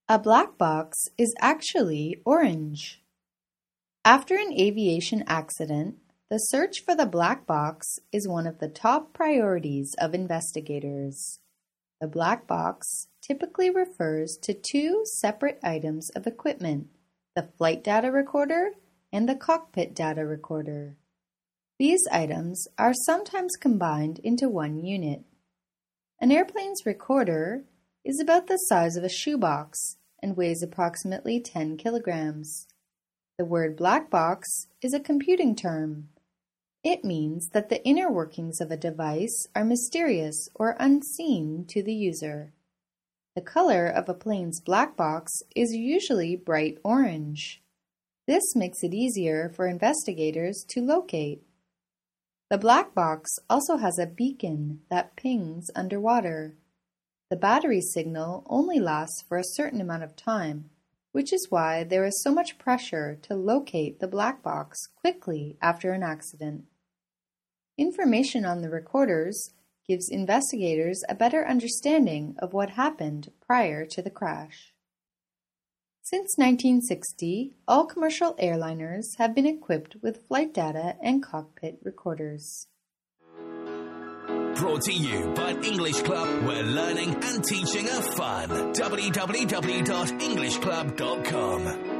A black box is actually orange. After an aviation accident, the search for the black box is one of the top priorities of investigators. The black box typically refers to two separate items of equipment, the flight data recorder and the cockpit data recorder. These items are sometimes combined into one unit. An airplane's recorder is about the size of a shoebox and weighs approximately 10 kilograms. The word black box is a computing term. It means that the inner workings of a device are mysterious or unseen to the user. The color of a plane's black box is usually bright orange. This makes it easier for investigators to locate. The black box also has a beacon that pings underwater. The battery signal only lasts for a certain amount of time, which is why there is so much pressure to locate the black box quickly after an accident. Information on the recorders gives investigators a better understanding of what happened prior to the crash. Since 1960, all commercial airliners have been equipped with flight data and cockpit recorders. Brought to you by English Club, where learning and teaching are fun. www.englishclub.com